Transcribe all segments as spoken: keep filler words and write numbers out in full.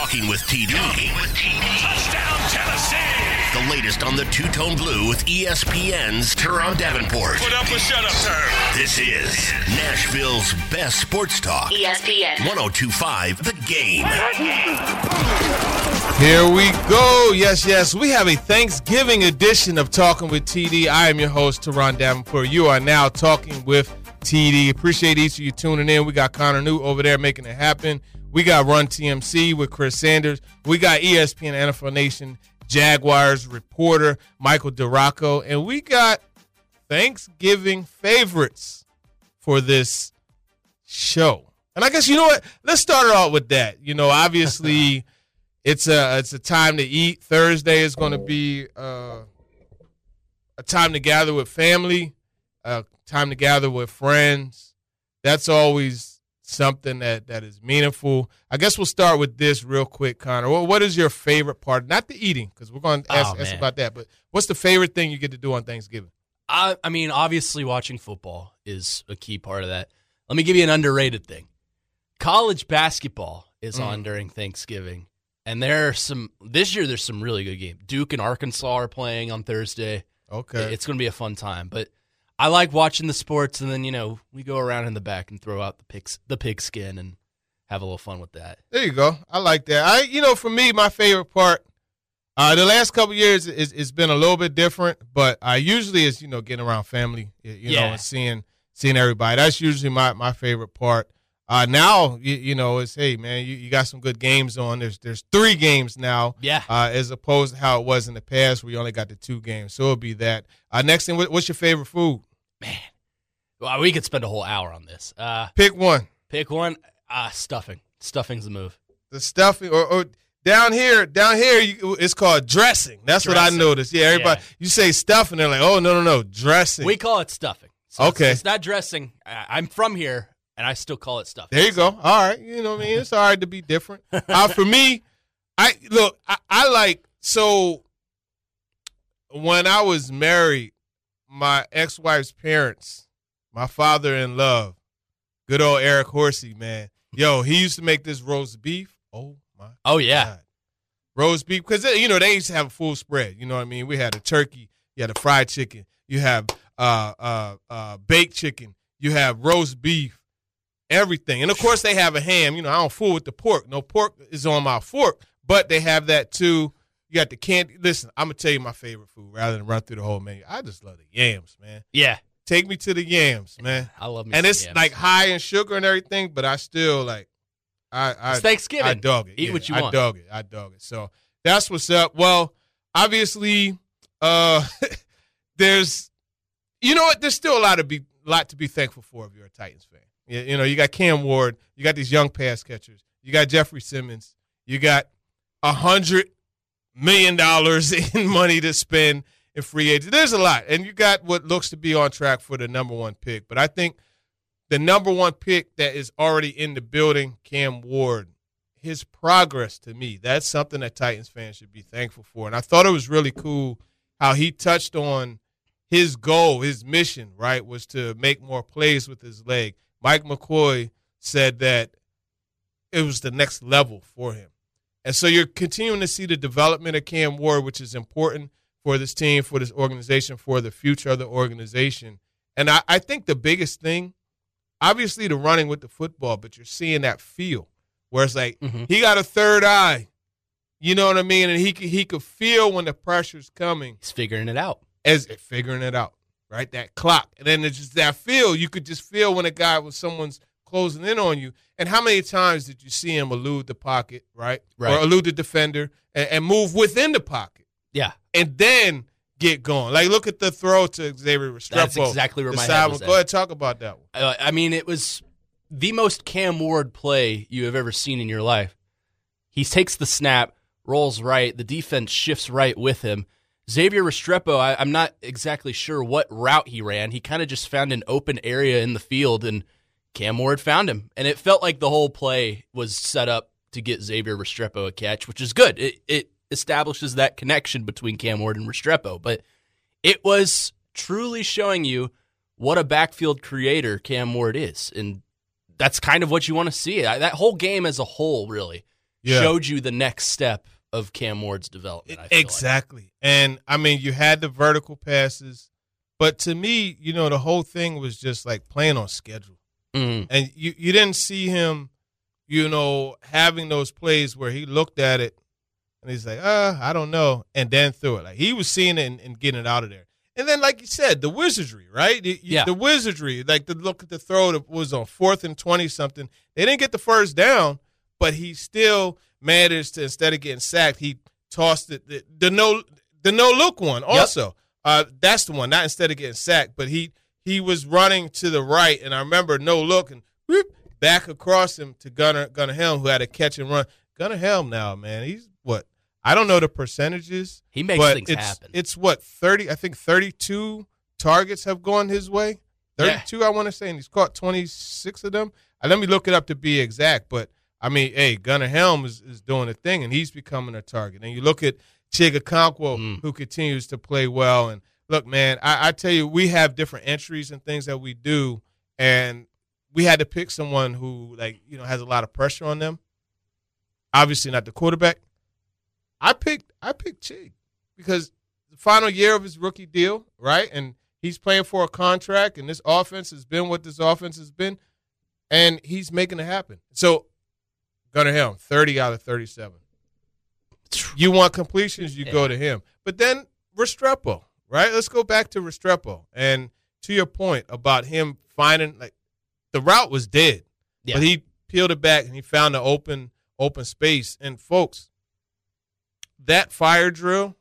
Talking with T D. Talking with T D. Touchdown, Tennessee! The latest on the Two-Tone Blue with E S P N's Teron Davenport. Put up a shut-up turn. This is Nashville's best sports talk. E S P N. one oh two point five The Game. Here we go. Yes, yes. We have a Thanksgiving edition of Talking with T D. I am your host, Teron Davenport. You are now Talking with T D. Appreciate each of you tuning in. We got Connor Newt over there making it happen. We got Run T M C with Chris Sanders. We got E S P N N F L Nation Jaguars reporter Michael DeRocco. And we got Thanksgiving favorites for this show. And I guess, you know what? Let's start it out with that. You know, obviously, it's a, it's a time to eat. Thursday is going to be uh, a time to gather with family, a time to gather with friends. That's always something that, that is meaningful. I guess we'll start with this real quick, Connor. Well, what is your favorite part? Not the eating, because we're going to ask, oh, ask about that, but what's the favorite thing you get to do on Thanksgiving? I, I mean, obviously watching football is a key part of that. Let me give you an underrated thing. College basketball is mm. on during Thanksgiving, and there are some – this year there's some really good games. Duke and Arkansas are playing on Thursday. Okay. It's going to be a fun time, but – I like watching the sports, and then, you know, we go around in the back and throw out the pigs, the pigskin and have a little fun with that. There you go. I like that. I, you know, for me, my favorite part, uh, the last couple of years, is, it's been a little bit different, but I usually is, you know, getting around family, you yeah. know, and seeing seeing everybody. That's usually my, my favorite part. Uh, now, you, you know, it's, hey, man, you, you got some good games on. There's there's three games now, yeah, uh, as opposed to how it was in the past where you only got the two games. So it'll be that. Uh, next thing, what, what's your favorite food? Man, well, we could spend a whole hour on this. Uh, pick one. Pick one. Uh, stuffing. Stuffing's the move. The stuffing, or, or down here, down here, you, it's called dressing. That's dressing. What I noticed. Yeah, everybody, yeah. You say stuffing, they're like, oh, no, no, no, dressing. We call it stuffing. So okay. It's, it's not dressing. I, I'm from here, and I still call it stuffing. There you go. All right. You know what I mean? It's all right to be different. Uh, for me, I look, I, I like, so when I was married, my ex-wife's parents, my father-in-law, good old Eric Horsey, man. Yo, he used to make this roast beef. Oh, my Oh, yeah. God. Roast beef. Because, you know, they used to have a full spread. You know what I mean? We had a turkey. You had a fried chicken. You have uh, uh, uh, baked chicken. You have roast beef. Everything. And, of course, they have a ham. You know, I don't fool with the pork. No pork is on my fork. But they have that, too. You got the candy. Listen, I'm going to tell you my favorite food rather than run through the whole menu. I just love the yams, man. Yeah. Take me to the yams, man. I love me And some it's yams. like high in sugar and everything, but I still like, I, I it's Thanksgiving. I dog it. Eat yeah, what you I want. I dog it. I dog it. So that's what's up. Well, obviously, uh, there's, you know what? There's still a lot to be, lot to be thankful for if you're a Titans fan. You, you know, you got Cam Ward. You got these young pass catchers. You got Jeffrey Simmons. You got a hundred million dollars in money to spend in free agency. There's a lot. And you got what looks to be on track for the number one pick. But I think the number one pick that is already in the building, Cam Ward, his progress to me, that's something that Titans fans should be thankful for. And I thought it was really cool how he touched on his goal, his mission, right, was to make more plays with his leg. Mike McCoy said that it was the next level for him. And so you're continuing to see the development of Cam Ward, which is important for this team, for this organization, for the future of the organization. And I, I think the biggest thing, obviously the running with the football, but you're seeing that feel where it's like mm-hmm. he got a third eye. You know what I mean? And he could, he could feel when the pressure's coming. He's figuring it out. As figuring it out, right? That clock. And then it's just that feel. You could just feel when a guy, when someone's closing in on you. And how many times did you see him elude the pocket, right? Right. Or elude the defender and, and move within the pocket. Yeah. And then get going. Like, look at the throw to Xavier Restrepo. That's exactly where my head was at. Go ahead, talk about that one. Uh, I mean, it was the most Cam Ward play you have ever seen in your life. He takes the snap, rolls right, the defense shifts right with him. Xavier Restrepo, I, I'm not exactly sure what route he ran. He kind of just found an open area in the field, and Cam Ward found him. And it felt like the whole play was set up to get Xavier Restrepo a catch, which is good. It, it establishes that connection between Cam Ward and Restrepo. But it was truly showing you what a backfield creator Cam Ward is. And that's kind of what you want to see. That whole game as a whole, really, yeah. showed you the next step of Cam Ward's development. I feel exactly. Like. And, I mean, you had the vertical passes. But to me, you know, the whole thing was just like playing on schedule. Mm-hmm. And you, you didn't see him, you know, having those plays where he looked at it and he's like, uh, I don't know, and then threw it. Like he was seeing it and, and getting it out of there. And then, like you said, the wizardry, right? The, yeah. the wizardry, like the look at the throw that was on fourth and twenty-something. They didn't get the first down, but he still managed to, instead of getting sacked, he tossed it. The, the no the no-look one also. Yep. Uh, that's the one, not instead of getting sacked, but he he was running to the right, and I remember no-look, and whoop, back across him to Gunnar, Gunnar Helm, who had a catch and run. Gunnar Helm now, man, he's what? I don't know the percentages. He makes but things it's, happen. It's what, thirty, I think thirty-two targets have gone his way. thirty-two, yeah. I want to say, and he's caught twenty-six of them. Uh, let me look it up to be exact. But, I mean, hey, Gunnar Helm is, is doing a thing, and he's becoming a target. And you look at Chig Okonkwo, mm. who continues to play well. And, look, man, I, I tell you, we have different entries and things that we do, and we had to pick someone who, like, you know, has a lot of pressure on them. Obviously not the quarterback. I picked I picked Chig because the final year of his rookie deal, right? And he's playing for a contract, and this offense has been what this offense has been, and he's making it happen. So, Gunnar Helm, thirty out of thirty-seven. You want completions, you yeah. go to him. But then Restrepo, right? Let's go back to Restrepo. And to your point about him finding, like, the route was dead, yeah. but he peeled it back, and he found the open open space. And, folks, that fire drill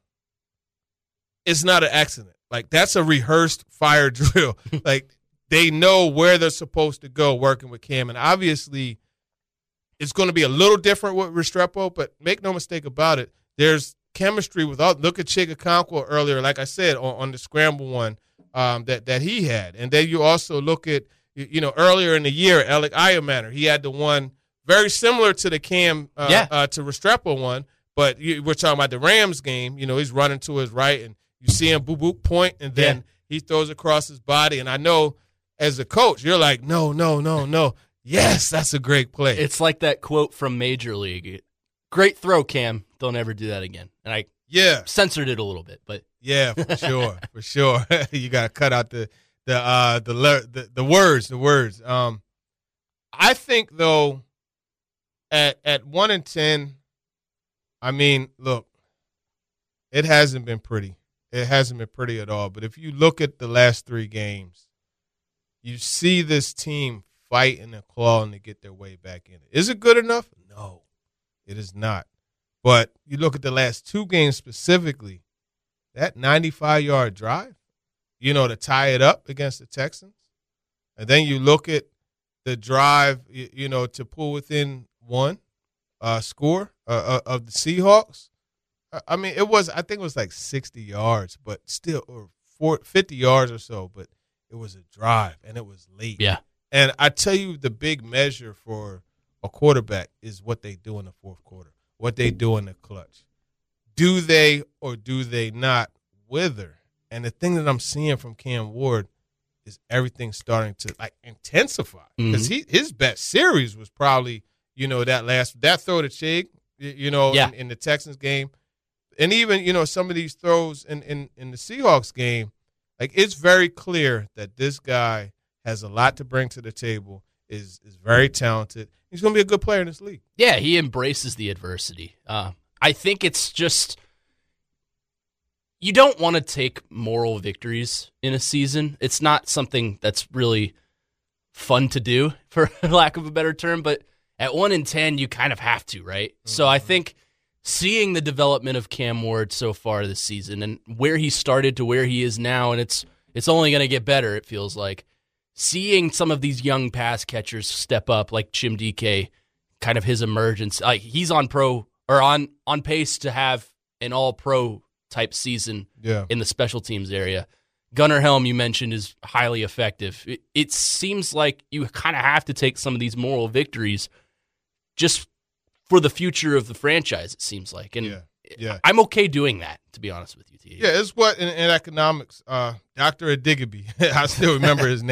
is not an accident. Like, that's a rehearsed fire drill. Like, they know where they're supposed to go working with Cam. And obviously, it's going to be a little different with Restrepo, but make no mistake about it, there's chemistry without. Look at Chig Okonkwo earlier, like I said, on, on the scramble one um, that, that he had. And then you also look at, you know, earlier in the year, Alec Ayamaner, he had the one very similar to the Cam, uh, yeah. uh, to Restrepo one. But you, we're talking about the Rams game. You know, he's running to his right, and you see him boop, boop, point, and then yeah. he throws across his body. And I know as a coach, you're like, no, no, no, no. Yes, that's a great play. It's like that quote from Major League. Great throw, Cam. Don't ever do that again. And I yeah. censored it a little bit. But yeah, for sure, for sure. You got to cut out the the, uh, the the the words, the words. Um, I think, though, at at one and ten, I mean, look, it hasn't been pretty. It hasn't been pretty at all. But if you look at the last three games, you see this team fighting and clawing to get their way back in it. Is it good enough? No, it is not. But you look at the last two games specifically, that ninety-five-yard drive, you know, to tie it up against the Texans. And then you look at the drive, you, you know, to pull within one. Uh, score uh, of the Seahawks. I mean, it was, I think it was like sixty yards, but still, or four, fifty yards or so, but it was a drive, and it was late. Yeah. And I tell you, the big measure for a quarterback is what they do in the fourth quarter, what they do in the clutch. Do they or do they not wither? And the thing that I'm seeing from Cam Ward is everything starting to, like, intensify. Because mm-hmm. he his best series was probably, you know, that last that throw to Chig, you know, yeah. in, in the Texans game. And even, you know, some of these throws in, in, in the Seahawks game, like, it's very clear that this guy has a lot to bring to the table, is is very talented. He's going to be a good player in this league. Yeah, he embraces the adversity. Uh, I think it's just you don't want to take moral victories in a season. It's not something that's really fun to do, for lack of a better term, but at one and ten, you kind of have to, right? Mm-hmm. So I think seeing the development of Cam Ward so far this season and where he started to where he is now, and it's it's only going to get better, it feels like. Seeing some of these young pass catchers step up, like Chimdike, kind of his emergence. Like, he's on pro or on on pace to have an all-pro type season yeah. in the special teams area. Gunnar Helm, you mentioned, is highly effective. It, it seems like you kind of have to take some of these moral victories just for the future of the franchise, it seems like. And yeah. Yeah. I'm okay doing that, to be honest with you, T. Yeah, it's what in, in economics, uh, Doctor Adigby, I still remember his name.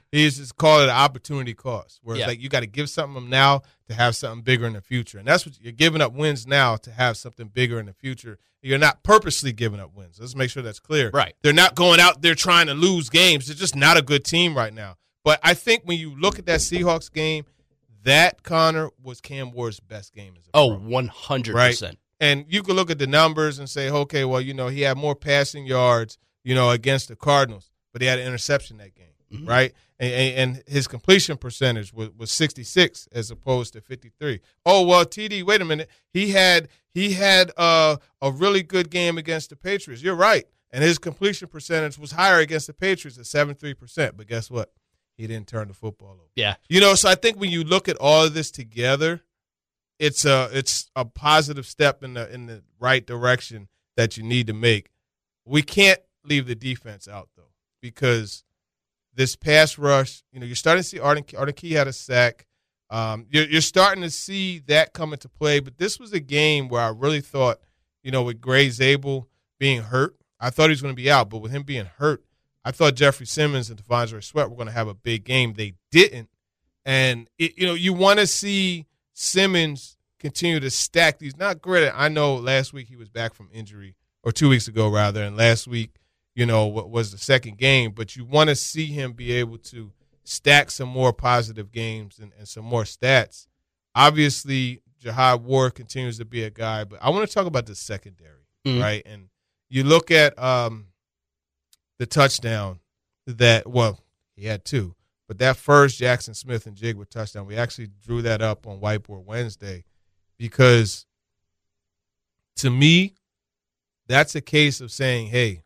He's just call it an opportunity cost, where Yeah. it's like you got to give something up now to have something bigger in the future. And that's what you're giving up wins now to have something bigger in the future. You're not purposely giving up wins. Let's make sure that's clear. Right. They're not going out there trying to lose games. They're just not a good team right now. But I think when you look at that Seahawks game, that, Connor, was Cam Ward's best game as a Oh, pro. one hundred percent. Right? And you can look at the numbers and say, okay, well, you know, he had more passing yards, you know, against the Cardinals, but he had an interception that game, Mm-hmm. right? And, and, and his completion percentage was, was sixty-six as opposed to fifty-three. Oh, well, T D, wait a minute. He had he had uh, a really good game against the Patriots. You're right. And his completion percentage was higher against the Patriots at seventy-three percent. But guess what? He didn't turn the football over. Yeah. You know, so I think when you look at all of this together, it's a it's a positive step in the in the right direction that you need to make. We can't leave the defense out though, because this pass rush, you know, you're starting to see Arden Arden Key had a sack. Um, you're you're starting to see that come into play. But this was a game where I really thought, you know, with Gray Zabel being hurt, I thought he was going to be out. But with him being hurt, I thought Jeffrey Simmons and Devondre Sweat were going to have a big game. They didn't, and it, you know, you want to see Simmons continue to stack these. Not great. I know last week he was back from injury, or two weeks ago rather, and last week, you know, was the second game. But you want to see him be able to stack some more positive games and, and some more stats. Obviously, Jihad Ward continues to be a guy, but I want to talk about the secondary, Mhm. right? And you look at um, the touchdown that, well, he had two. But that first Jackson Smith and Jigba touchdown, we actually drew that up on Whiteboard Wednesday because, to me, that's a case of saying, hey,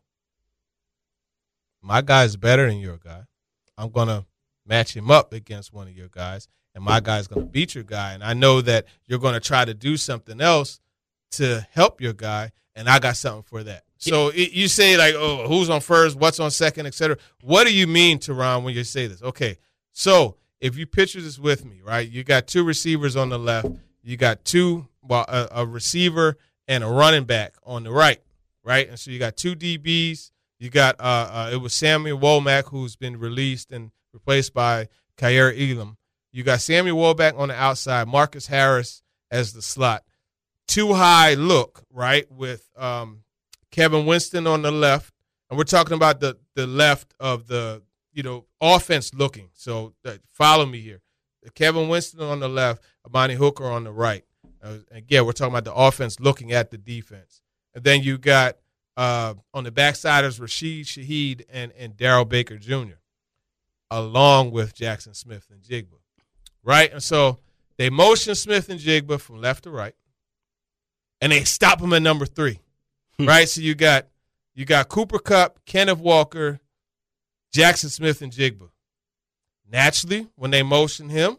my guy's better than your guy. I'm going to match him up against one of your guys, and my guy's going to beat your guy. And I know that you're going to try to do something else to help your guy, and I got something for that. So it, you say, like, oh, who's on first, what's on second, et cetera. What do you mean, Teron, when you say this? Okay, so if you picture this with me, right, you got two receivers on the left. You got two, well, a, a receiver and a running back on the right, right? And so you got two D Bs. You got, uh, uh, it was Samuel Womack, who's been released and replaced by Kyer Elam. You got Samuel Womack on the outside, Marcus Harris as the slot. Too high look, right, with um, Kevin Winston on the left. And we're talking about the, the left of the, you know, offense looking. So uh, follow me here. Kevin Winston on the left, Amani Hooker on the right. Uh, again, we're talking about the offense looking at the defense. And then you got uh, on the backside is Rashid Shaheed and, and Darrell Baker Junior, along with Jackson Smith and Jigba, right? And so they motion Smith and Jigba from left to right, and they stop them at number three, right? So you got you got Cooper Kupp, Kenneth Walker, Jackson Smith, and Jigba. Naturally, when they motion him,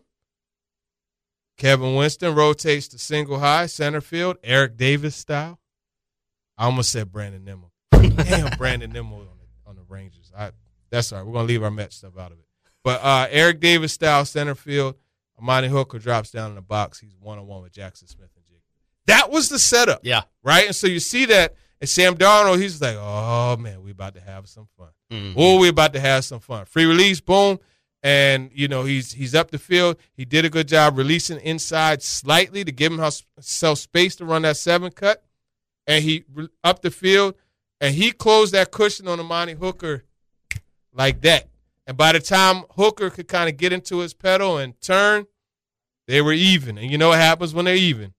Kevin Winston rotates to single high, center field, Eric Davis style. I almost said Brandon Nimmo. Damn, Brandon Nimmo on the, on the Rangers. I, that's all right. We're going to leave our Mets stuff out of it. But uh, Eric Davis style, center field, Amani Hooker drops down in the box. He's one-on-one with Jackson Smith and Jigba. That was the setup. Yeah. Right? And so you see that, and Sam Darnold, he's like, oh, man, we about to have some fun. Mm-hmm. Oh, we about to have some fun. Free release, boom. And, you know, he's he's up the field. He did a good job releasing inside slightly to give himself space to run that seven cut. And he up the field, and he closed that cushion on Amani Hooker like that. And by the time Hooker could kind of get into his pedal and turn, they were even. And you know what happens when they're even?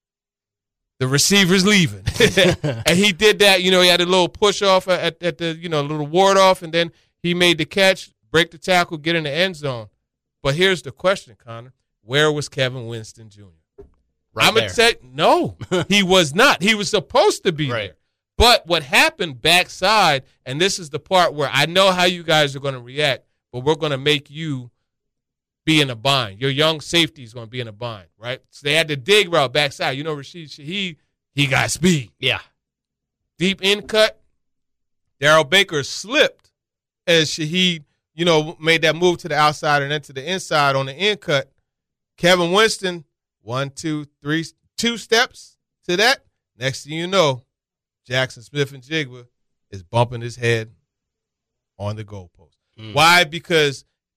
The receiver's leaving. And he did that. You know, he had a little push off at, at the, you know, a little ward off, and then he made the catch, break the tackle, get in the end zone. But here's the question, Connor. Where was Kevin Winston Junior? Right I'm going to say, no, he was not. He was supposed to be Right. there. But what happened backside, and this is the part where I know how you guys are going to react, but we're going to make you be in a bind. Your young safety is going to be in a bind, right? So they had the dig route backside. You know, Rashid Shaheed, he got speed. Yeah. Deep in cut. Darrell Baker slipped as Shaheed, you know, made that move to the outside and then to the inside on the in cut. Kevin Winston, one, two, three, two steps to that. Next thing you know, Jackson Smith and Jigba is bumping his head on the goalpost. Mm. Why? Because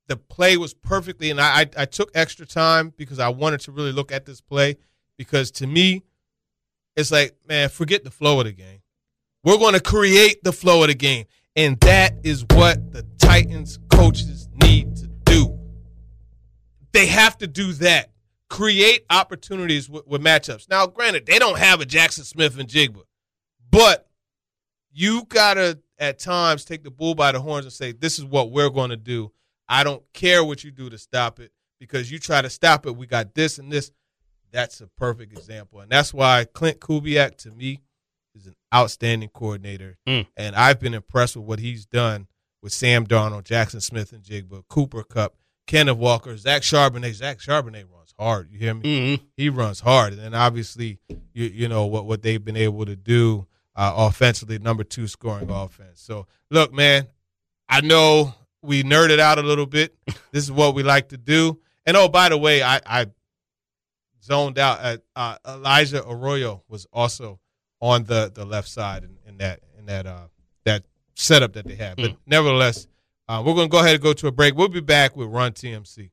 the play was perfectly, and I, I I took extra time because I wanted to really look at this play because to me, it's like, man, forget the flow of the game. We're going to create the flow of the game, and that is what the Titans coaches need to do. They have to do that. Create opportunities with, with matchups. Now, granted, they don't have a Jackson Smith and Jigba, but you got to, at times, take the bull by the horns and say, this is what we're going to do. I don't care what you do to stop it because you try to stop it. We got this and this. That's a perfect example. And that's why Clint Kubiak, to me, is an outstanding coordinator. Mm. And I've been impressed with what he's done with Sam Darnold, Jackson Smith and Jigba, Cooper Kupp, Kenneth Walker, Zach Charbonnet. Zach Charbonnet runs hard. You hear me? Mm-hmm. He runs hard. And then obviously, you, you know, what, what they've been able to do uh, offensively, number two scoring offense. So, look, man, I know we nerded out a little bit. This is what we like to do. And, oh, by the way, I, I zoned out. At, uh, Elijah Arroyo was also on the, the left side in, in that in that uh, that setup that they had. But mm. nevertheless, uh, we're going to go ahead and go to a break. We'll be back with Run T M C.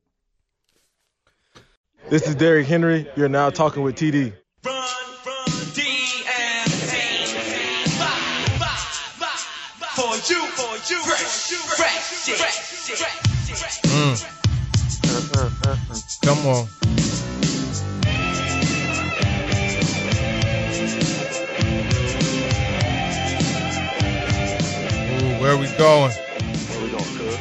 This is Derrick Henry. You're now talking with T D. Run, run, T M C. For you, for you, fresh, fresh, fresh, fresh. Mm. Come on. Ooh, where are we going? Where we going, cuz?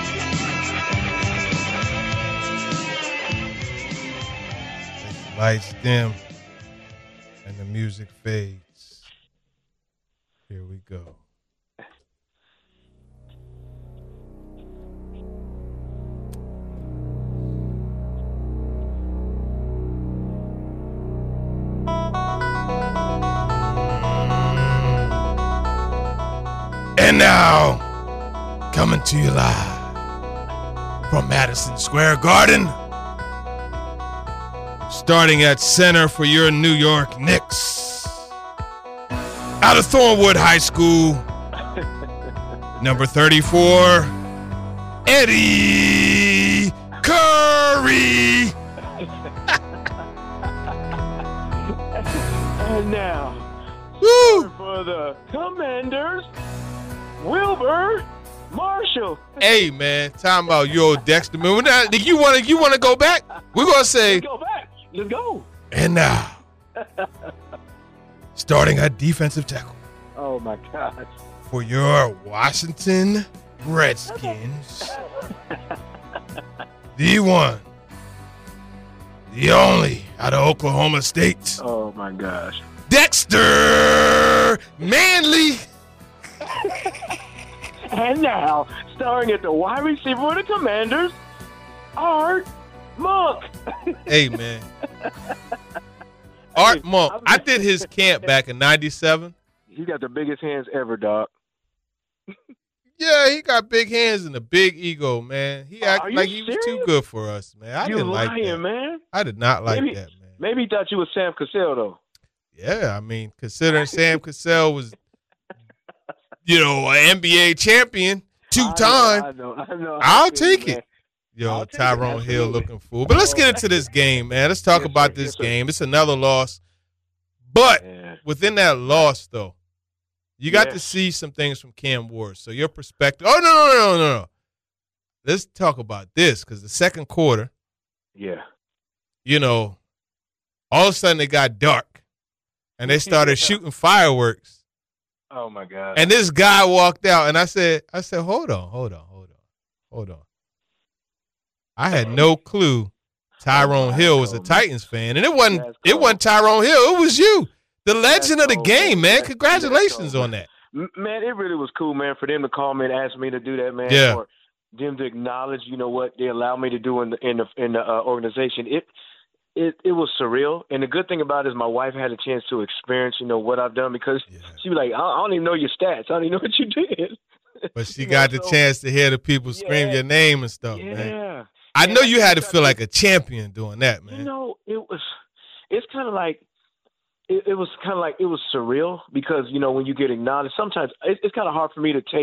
Lights dim and the music fades. Here we go. And now, coming to you live from Madison Square Garden, starting at center for your New York Knicks, out of Thornwood High School, number thirty-four, Eddie Curry. And now, Woo! for the Commanders, Wilbur Marshall. Hey man, time out, you old Dexter. Man, we're not, you want to you want to go back? We're gonna say, Let's go back. Let's go. And now, starting at defensive tackle. Oh my gosh. For your Washington Redskins, the one, the only out of Oklahoma State, Oh my gosh. Dexter Manley. And now, starring at the wide receiver for the Commanders, Art Monk. Hey man, Art Monk. I did his camp back in ninety-seven. He got the biggest hands ever, dog. Yeah, he got big hands and a big ego, man. He Are acted you like he was too serious? good for us, man. I you didn't lying, like that. man. I did not like maybe, that, man. Maybe he thought you was Sam Cassell, though. Yeah, I mean, considering Sam Cassell was, you know, an N B A champion two time, I know, I know. I know. I'll take man. it. Yo, I'll take it, Tyrone Hill absolutely. looking fool. But let's get into this game, man. Let's talk Yes, about sir. this Yes, sir. game. It's another loss. But Yeah. within that loss, though, you got Yeah. to see some things from Cam Ward. So your perspective. Oh, no, no, no, no, no. Let's talk about this because the second quarter, Yeah. you know, all of a sudden it got dark and they started shooting fireworks. Oh my God. And this guy walked out, and I said, I said, hold on, hold on, hold on, hold on. I had no clue Tyrone Hill was a Titans fan, and it wasn't That's it cold. wasn't Tyrone Hill, it was you, the legend That's of the cold, game, man. That's- Congratulations that's cold, on that. M- Man, it really was cool, man, for them to call me and ask me to do that, man. Yeah. For them to acknowledge, you know, what they allowed me to do in the in the in the uh, organization. It it it was surreal, and the good thing about it is my wife had a chance to experience, you know, what I've done because Yeah. she was like, I, I don't even know your stats. I don't even know what you did. But she You know, got the so- chance to hear the people scream Yeah. your name and stuff, Yeah. man. I Yeah, know you had to I feel got like a champion doing that, man. You know, it was. It's kind of like. It, it was kind of like it was surreal because you know when you get acknowledged, sometimes it, it's kind of hard for me to take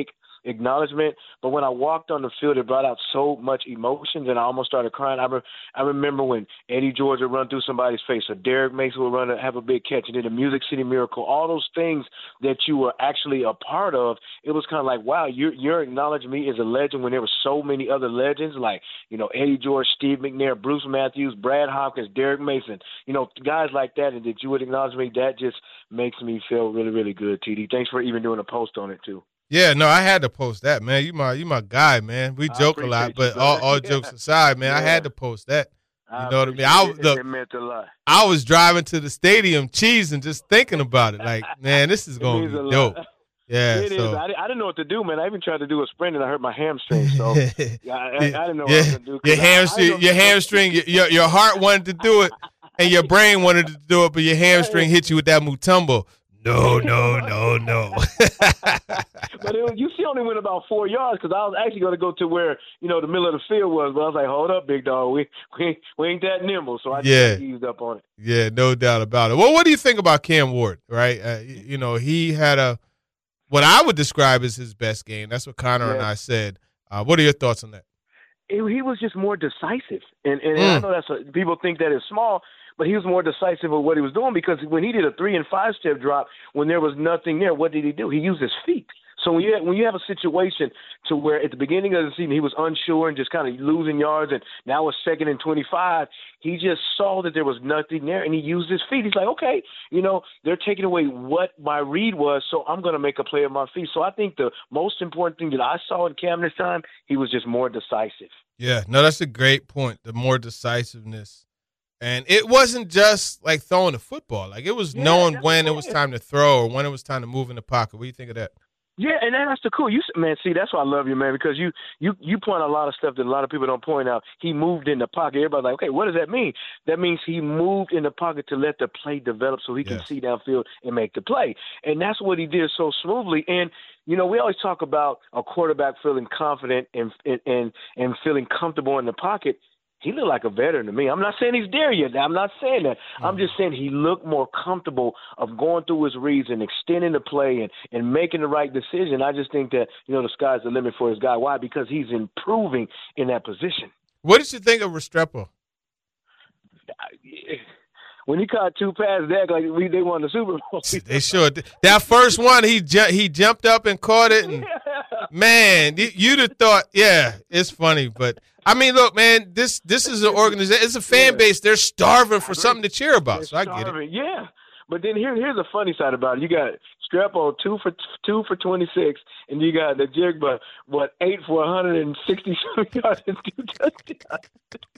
acknowledgement. But when I walked on the field, it brought out so much emotions, and I almost started crying. I, re- I remember when Eddie George would run through somebody's face, or Derek Mason would run and have a big catch, and then the Music City Miracle, all those things that you were actually a part of. It was kind of like, wow, you're, you're acknowledging me as a legend when there were so many other legends like, you know, Eddie George, Steve McNair, Bruce Matthews, Brad Hopkins, Derek Mason, you know, guys like that, and that you would acknowledge me. That just makes me feel really, really good, T D. Thanks for even doing a post on it, too. Yeah, no, I had to post that, man. You my you my guy, man. We joke a lot, but you, all, all jokes aside, man, yeah. I had to post that. You I know what I mean? I was, look, it meant a lot. I was driving to the stadium cheesing, just thinking about it. Like, man, this is going to be dope. Yeah, it so. is. I, I didn't know what to do, man. I even tried to do a sprint, and I hurt my hamstring. So yeah, I, I didn't know what yeah. I was going to do. Your hamstring, I, I your hamstring, your your heart wanted to do it, and your brain wanted to do it, but your hamstring hit you with that Mutombo. No, no, no, no. But it was, you see, only went about four yards because I was actually going to go to where, you know, the middle of the field was. But I was like, hold up, big dog. We we, we ain't that nimble. So I yeah. just eased up on it. Yeah, no doubt about it. Well, what do you think about Cam Ward, right? Uh, you know, he had a what I would describe as his best game. That's what Connor yeah. and I said. Uh, what are your thoughts on that? It, he was just more decisive. And, and, mm. and I know that's a, people think that is small, but he was more decisive of what he was doing because when he did a three and five step drop, when there was nothing there, what did he do? He used his feet. So when you have, when you have a situation to where at the beginning of the season he was unsure and just kind of losing yards, and now it's second and twenty-five, he just saw that there was nothing there, and he used his feet. He's like, okay, you know, they're taking away what my read was, so I'm going to make a play with my feet. So I think the most important thing that I saw in Cam this time, he was just more decisive. Yeah, no, that's a great point, the more decisiveness. And it wasn't just like throwing the football. Like it was yeah, knowing when it was time to throw or when it was time to move in the pocket. What do you think of that? Yeah, and that's the cool. You man, see, that's why I love you, man, because you you you point out a lot of stuff that a lot of people don't point out. He moved in the pocket. Everybody's like, okay, what does that mean? That means he moved in the pocket to let the play develop so he yes. can see downfield and make the play. And that's what he did so smoothly. And you know, we always talk about a quarterback feeling confident and and and feeling comfortable in the pocket. He looked like a veteran to me. I'm not saying he's there yet. I'm not saying that. Mm-hmm. I'm just saying he looked more comfortable of going through his reads and extending the play and, and making the right decision. I just think that, you know, the sky's the limit for his guy. Why? Because he's improving in that position. What did you think of Restrepo? When he caught two passes there, like we, they won the Super Bowl. They sure did. That first one, he ju- he jumped up and caught it. And, man, you'd have thought, yeah, it's funny. But, I mean, look, man, this this is an organization. It's a fan yeah. base. They're starving for something to cheer about, They're so I starving. get it. Yeah. But then here, here's the funny side about it. You got Strepo two for two for twenty-six, and you got the Jigba, what, eight for one hundred sixty-seven yards and two touchdowns.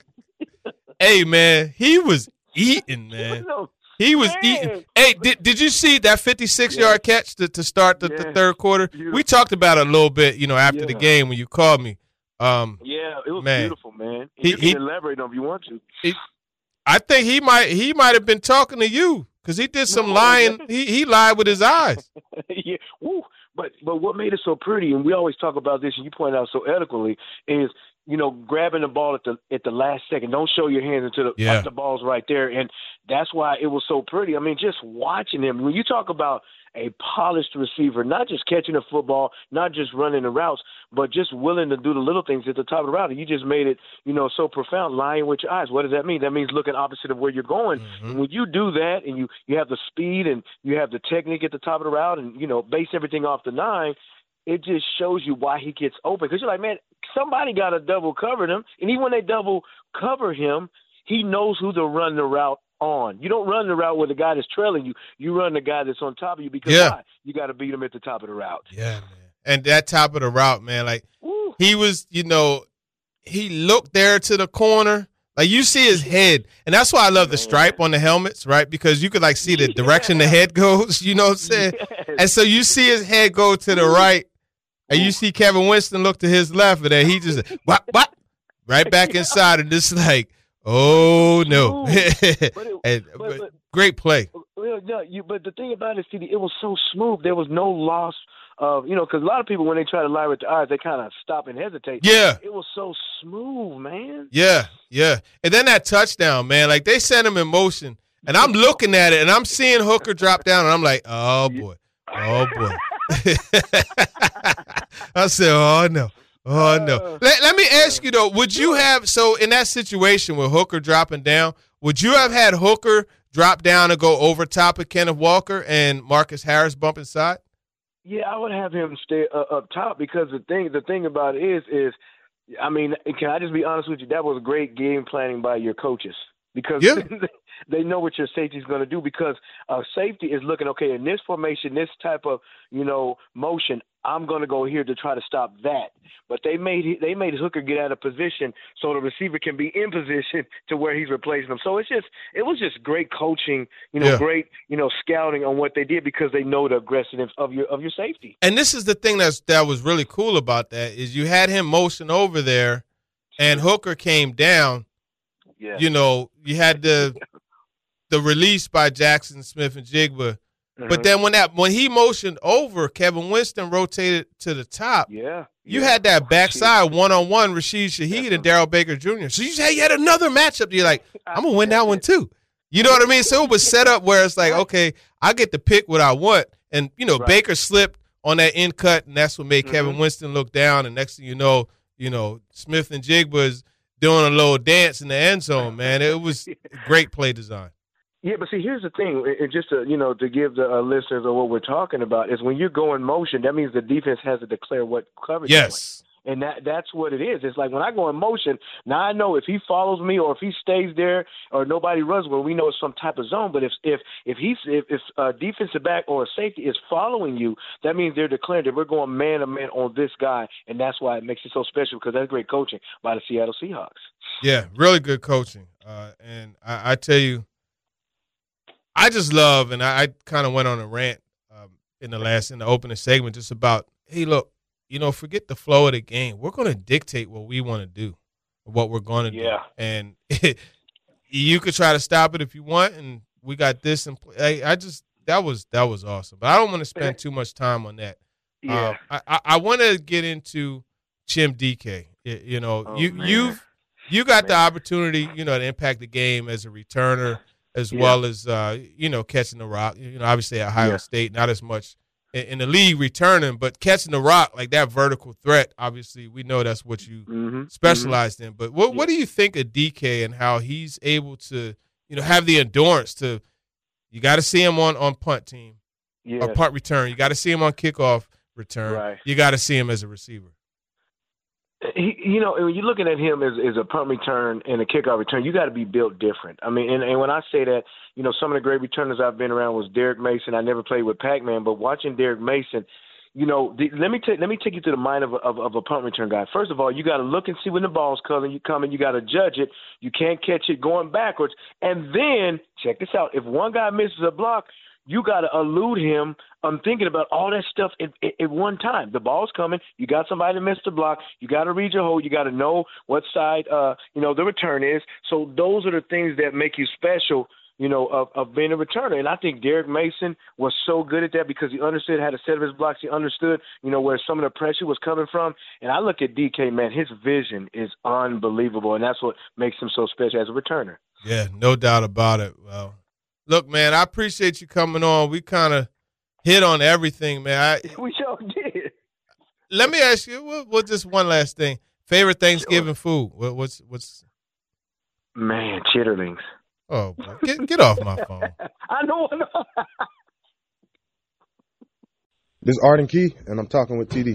Hey, man, he was eating, man. He was man. eating. Hey, did did you see that fifty-six-yard yeah. catch to, to start the, yeah. the third quarter? Beautiful. We talked about it a little bit, you know, after yeah. the game when you called me. Um, yeah, it was man. beautiful, man. He, you can he, elaborate on if you want to. He, I think he might he might have been talking to you because he did some no, lying. He he lied with his eyes. yeah, woo. But but what made it so pretty, and we always talk about this, and you point out so eloquently, is you know, grabbing the ball at the at the last second. Don't show your hands until the, yeah. the ball's right there. And that's why it was so pretty. I mean, just watching him. When you talk about a polished receiver, not just catching the football, not just running the routes, but just willing to do the little things at the top of the route. And you just made it, you know, so profound, lying with your eyes. What does that mean? That means looking opposite of where you're going. Mm-hmm. And when you do that and you, you have the speed and you have the technique at the top of the route and, you know, base everything off the nine, it just shows you why he gets open. Because you're like, man, somebody got to double cover him. And even when they double cover him, he knows who to run the route on. You don't run the route where the guy that's trailing you. You run the guy that's on top of you because yeah. why? You got to beat him at the top of the route. Yeah, man. And that top of the route, man, like Woo. he was, you know, he looked there to the corner. Like you see his head. And that's why I love the stripe on the helmets, right? Because you could like see the yeah. direction the head goes, you know what I'm saying? Yes. And so you see his head go to the right. And you see Kevin Winston look to his left, and then he just what what right back inside, and just like, oh no, but it, and, but, but, great play. Well, no, you, but the thing about it, C D, it was so smooth. There was no loss of, you know, because a lot of people when they try to lie with their eyes, they kind of stop and hesitate. Yeah, it was so smooth, man. Yeah, yeah, and then that touchdown, man, like they set him in motion, and I'm looking at it, and I'm seeing Hooker drop down, and I'm like, oh boy, oh boy. I said, oh, no. Oh, no. Let, let me ask you, though, would you have – so in that situation with Hooker dropping down, would you have had Hooker drop down and go over top of Kenneth Walker and Marcus Harris bump inside? Yeah, I would have him stay uh, up top because the thing the thing about it is, is I mean, can I just be honest with you? That was great game planning by your coaches because yeah. they know what your safety is going to do because uh, safety is looking, okay, in this formation, this type of, you know, motion, I'm going to go here to try to stop that. But they made they made Hooker get out of position so the receiver can be in position to where he's replacing him. So it's just it was just great coaching, you know, yeah. great, you know, scouting on what they did because they know the aggressiveness of your of your safety. And this is the thing that's that was really cool about that is you had him motion over there and Hooker came down. Yeah. You know, you had the the release by Jackson Smith and Jigba. But then when that when he motioned over, Kevin Winston rotated to the top. Yeah, you yeah. had that backside one on one Rashid Shaheed and Darrell Baker Junior So you had yet another matchup. You're like, I'm gonna win that one too. You know what I mean? So it was set up where it's like, okay, I get to pick what I want, and you know, right. Baker slipped on that end cut, and that's what made mm-hmm. Kevin Winston look down. And next thing you know, you know, Smith and Jigba's doing a little dance in the end zone. Man, it was great play design. Yeah, but see, here's the thing. It, just to, you know, to give the uh, listeners of what we're talking about is when you go in motion, that means the defense has to declare what coverage. Yes. And that that's what it is. It's like when I go in motion, now I know if he follows me or if he stays there or nobody runs, well, we know it's some type of zone. But if if if he's if, if a defensive back or a safety is following you, that means they're declaring that we're going man to man on this guy, and that's why it makes it so special because that's great coaching by the Seattle Seahawks. Yeah, really good coaching. Uh, and I, I tell you. I just love, and I, I kind of went on a rant um, in the last, in the opening segment, just about, hey, look, you know, forget the flow of the game. We're going to dictate what we want to do, what we're going to yeah. do. And you could try to stop it if you want, and we got this. And I, I just, that was that was awesome. But I don't want to spend too much time on that. Yeah. Uh, I, I, I want to get into Chim D K. You, you know, oh, you man. you've you got man. the opportunity, you know, to impact the game as a returner. As yeah. well as, uh, you know, catching the rock. You know, obviously at Ohio yeah. State, not as much in, in the league returning, but catching the rock, like that vertical threat, obviously we know that's what you mm-hmm. specialized mm-hmm. in. But what, yeah. what do you think of D K and how he's able to, you know, have the endurance to – you got to see him on, on punt team yeah. or punt return. You got to see him on kickoff return. Right. You got to see him as a receiver. He, you know, when you're looking at him as, as a punt return and a kickoff return, you got to be built different. I mean, and, and when I say that, you know, some of the great returners I've been around was Derek Mason. I never played with Pac-Man, but watching Derek Mason, you know, the, let me take let me take you to the mind of a, of, of a punt return guy. First of all, you got to look and see when the ball's coming. You coming, you got to judge it. You can't catch it going backwards. And then check this out: if one guy misses a block, you got to elude him. I'm thinking about all that stuff at, at, at one time. The ball's coming. You got somebody to miss the block. You got to read your hole. You got to know what side, uh, you know, the return is. So those are the things that make you special, you know, of, of being a returner. And I think Derek Mason was so good at that because he understood how to set up his blocks. He understood, you know, where some of the pressure was coming from. And I look at D K, man, his vision is unbelievable. And that's what makes him so special as a returner. Yeah, no doubt about it. Well, look, man, I appreciate you coming on. We kind of hit on everything, man. I, we sure did. Let me ask you, what, what just one last thing? Favorite Thanksgiving sure. food? What, what's what's? Man, chitterlings. Oh, boy. get get off my phone. I know. I know. This is Arden Key, and I'm talking with T D.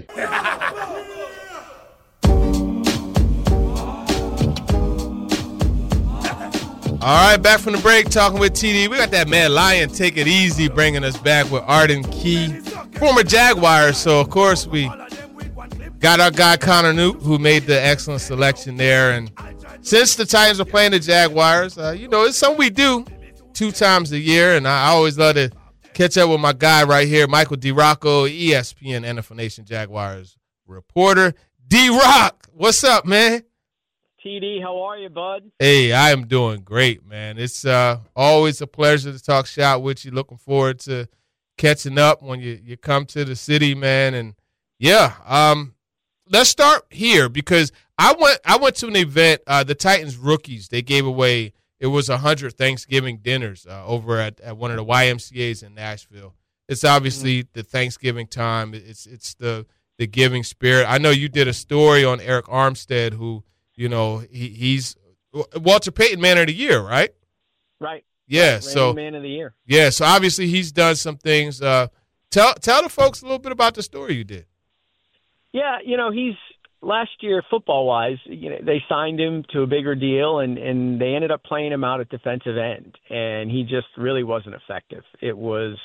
All right, back from the break, talking with T D. We got that man Lion, Take It Easy, bringing us back with Arden Key, former Jaguar. So, of course, we got our guy Connor Newt, who made the excellent selection there. And since the Titans are playing the Jaguars, uh, you know, it's something we do two times a year. And I always love to catch up with my guy right here, Michael DeRocco, E S P N N F L Nation Jaguars reporter. D-Rock, what's up, man? T D, how are you, bud? Hey, I am doing great, man. It's uh, always a pleasure to talk shop with you. Looking forward to catching up when you, you come to the city, man. And, yeah, um, let's start here because I went I went to an event, uh, the Titans rookies. They gave away, it was one hundred Thanksgiving dinners uh, over at, at one of the Y M C As in Nashville. it's obviously the Thanksgiving time. It's it's the the giving spirit. I know you did a story on Eric Armstead, who you know he, he's Walter Payton Man of the Year, right? Right. Yeah. Right. So Man of the Year. Yeah. So obviously he's done some things. Uh, tell tell the folks a little bit about the story you did. Yeah, you know, he's last year football-wise, you know, they signed him to a bigger deal, and, and they ended up playing him out at defensive end, and he just really wasn't effective. It was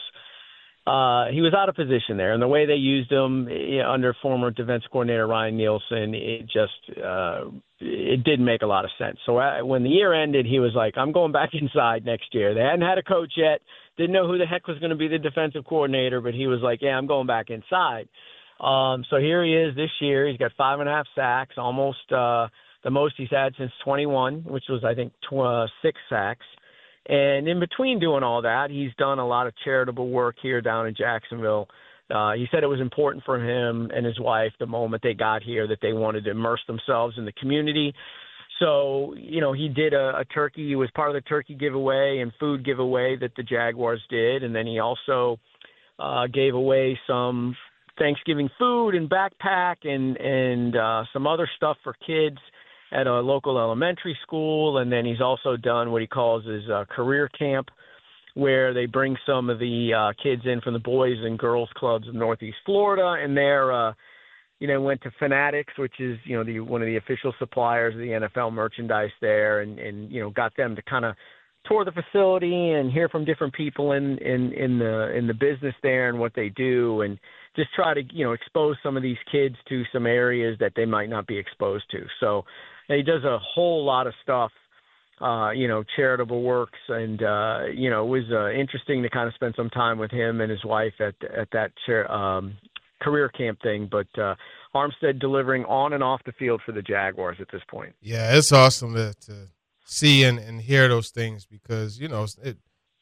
uh, he was out of position there, and the way they used him you know, under former defense coordinator Ryan Nielsen, it just uh, it didn't make a lot of sense. So uh, when the year ended, he was like, "I'm going back inside next year." They hadn't had a coach yet, didn't know who the heck was going to be the defensive coordinator, but he was like, "Yeah, I'm going back inside." Um, so here he is this year. He's got five and a half sacks, almost uh, the most he's had since twenty-one, which was, I think, tw- uh, six sacks. And in between doing all that, he's done a lot of charitable work here down in Jacksonville. Uh, he said it was important for him and his wife the moment they got here that they wanted to immerse themselves in the community. So, you know, he did a, a turkey. He was part of the turkey giveaway and food giveaway that the Jaguars did. And then he also uh, gave away some Thanksgiving food and backpack and and uh, some other stuff for kids at a local elementary school. And then he's also done what he calls his uh, career camp, where they bring some of the uh, kids in from the boys and girls clubs of Northeast Florida, and they're uh, you know went to Fanatics, which is you know the one of the official suppliers of the N F L merchandise there, and and you know got them to kind of tour the facility and hear from different people in in in the in the business there and what they do, and just try to, you know, expose some of these kids to some areas that they might not be exposed to. So he does a whole lot of stuff, uh, you know, charitable works. And, uh, you know, it was uh, interesting to kind of spend some time with him and his wife at at that chair, um, career camp thing. But uh, Armstead delivering on and off the field for the Jaguars at this point. Yeah, it's awesome to, to see and, and hear those things because, you know, it,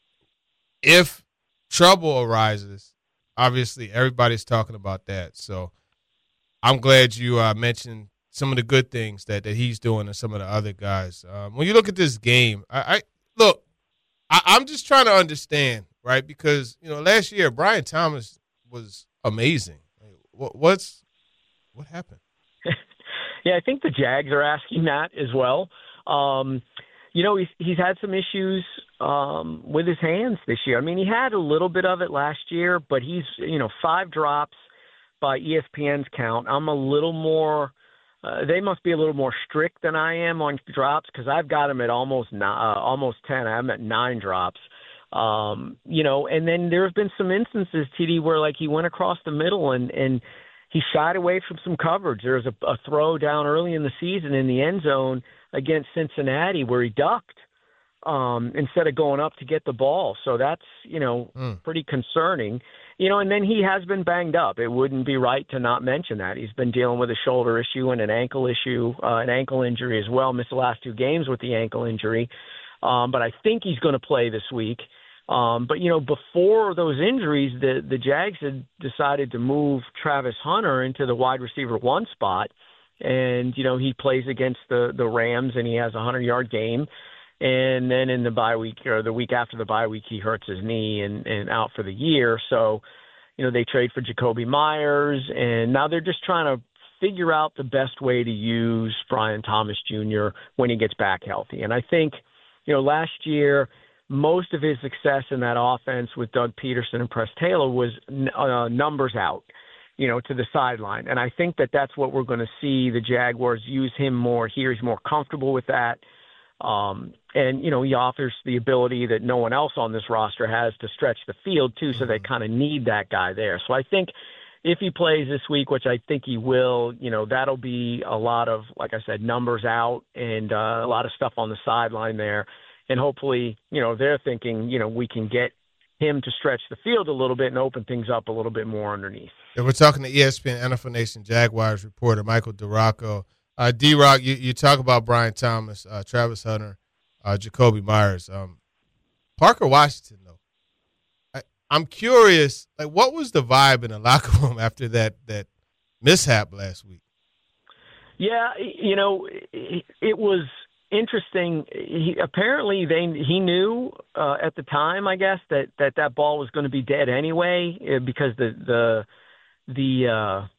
if trouble arises, obviously, everybody's talking about that. So I'm glad you uh, mentioned some of the good things that, that he's doing and some of the other guys. Um, when you look at this game, I, I look, I, I'm just trying to understand, right? Because, you know, last year, Brian Thomas was amazing. What, what's what happened? Yeah, I think the Jags are asking that as well. Um, you know, he's he's had some issues um, with his hands this year. I mean, he had a little bit of it last year, but he's, you know, five drops by E S P N's count. I'm a little more uh, – they must be a little more strict than I am on drops because I've got him at almost uh, almost ten. I'm at nine drops. Um, you know, and then there have been some instances, T D, where, like, he went across the middle and, and he shied away from some coverage. There was a, a throw down early in the season in the end zone against Cincinnati where he ducked um, instead of going up to get the ball. So that's, you know, mm. pretty concerning. You know, and then he has been banged up. It wouldn't be right to not mention that. He's been dealing with a shoulder issue and an ankle issue, uh, an ankle injury as well. Missed the last two games with the ankle injury. Um, but I think he's going to play this week. Um, but, you know, before those injuries, the, the Jags had decided to move Travis Hunter into the wide receiver one spot. And, you know, he plays against the, the Rams and he has a hundred-yard game. And then in the bye week or the week after the bye week, he hurts his knee and, and out for the year. So, you know, they trade for Jacoby Myers. And now they're just trying to figure out the best way to use Brian Thomas Junior when he gets back healthy. And I think, you know, last year, most of his success in that offense with Doug Peterson and Press Taylor was uh, numbers out, you know, to the sideline. And I think that that's what we're going to see the Jaguars use him more here. He's more comfortable with that. Um, and, you know, he offers the ability that no one else on this roster has to stretch the field, too, so they kind of need that guy there. So I think if he plays this week, which I think he will, you know, that'll be a lot of, like I said, numbers out and uh, a lot of stuff on the sideline there. And hopefully, you know, they're thinking, you know, we can get him to stretch the field a little bit and open things up a little bit more underneath. Yeah, we're talking to E S P N N F L Nation Jaguars reporter Michael DeRocco. Uh, D-Rock, you, you talk about Brian Thomas, uh, Travis Hunter, uh, Jacoby Myers. Um, Parker Washington, though, I, I'm curious, like, what was the vibe in the locker room after that that mishap last week? Yeah, you know, it, it was interesting. He, apparently, they he knew uh, at the time, I guess, that, that that ball was going to be dead anyway uh, because the the the uh,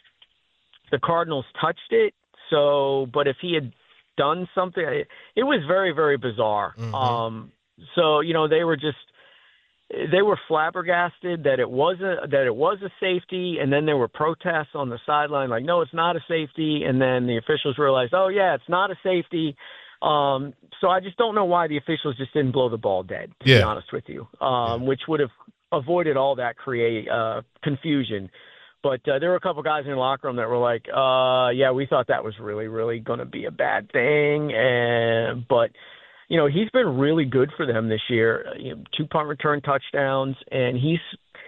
the Cardinals touched it. So, but if he had done something, it, it was very, very bizarre. Mm-hmm. Um, so, you know, they were just they were flabbergasted that it was a that it was a safety, and then there were protests on the sideline, like, no, it's not a safety, and then the officials realized, oh yeah, it's not a safety. Um, so I just don't know why the officials just didn't blow the ball dead, to yeah. be honest with you, um, yeah. which would have avoided all that create uh, confusion. But uh, there were a couple guys in the locker room that were like, uh, yeah, we thought that was really, really going to be a bad thing. And but, you know, he's been really good for them this year. You know, two punt return touchdowns, and he's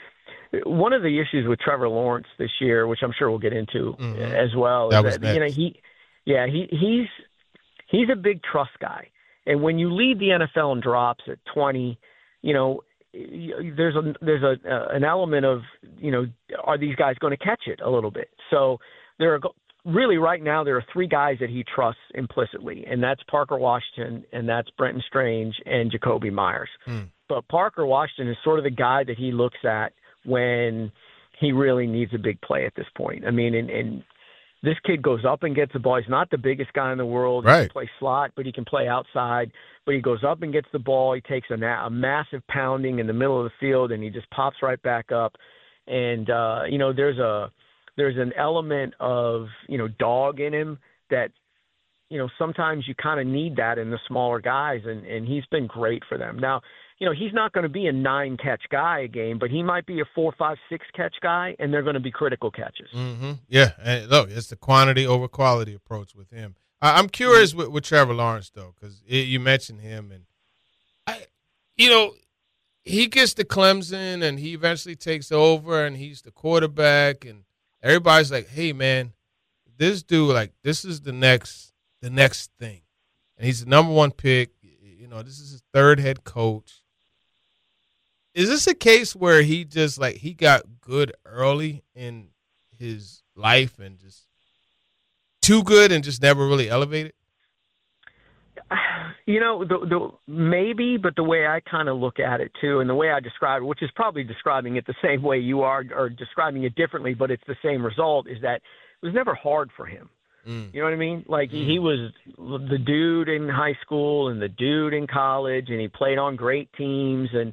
one of the issues with Trevor Lawrence this year, which I'm sure we'll get into mm-hmm. as well. That is was that, you know, he, yeah, he he's. He's a big trust guy. And when you lead the N F L in drops at twenty, you know, there's a there's a uh, an element of, you know, are these guys going to catch it a little bit? So there are really right now there are three guys that he trusts implicitly, and that's Parker Washington, and that's Brenton Strange, and Jacoby Myers. Hmm. But Parker Washington is sort of the guy that he looks at when he really needs a big play at this point. I mean, and, and this kid goes up and gets the ball. He's not the biggest guy in the world. Right. He can play slot, but he can play outside. But he goes up and gets the ball. He takes a, na- a massive pounding in the middle of the field, and he just pops right back up. And, uh, you know, there's a there's an element of, you know, dog in him that, you know, sometimes you kind of need that in the smaller guys, and, and he's been great for them. Now, you know, he's not going to be a nine-catch guy a game, but he might be a four, five, six-catch guy, and they're going to be critical catches. Mm-hmm. Yeah, and look, it's the quantity over quality approach with him. I, I'm curious with, with Trevor Lawrence, though, because you mentioned him, and, I, you know, he gets to Clemson, and he eventually takes over, and he's the quarterback, and everybody's like, hey, man, this dude, like, this is the next, the next thing. And he's the number one pick. You know, this is his third head coach. Is this a case where he just, like, he got good early in his life and just too good and just never really elevated? You know, the, the, maybe, but the way I kind of look at it, too, and the way I describe it, which is probably describing it the same way you are or describing it differently, but it's the same result, is that it was never hard for him. Mm. You know what I mean? Like, mm. he was the dude in high school and the dude in college, and he played on great teams and,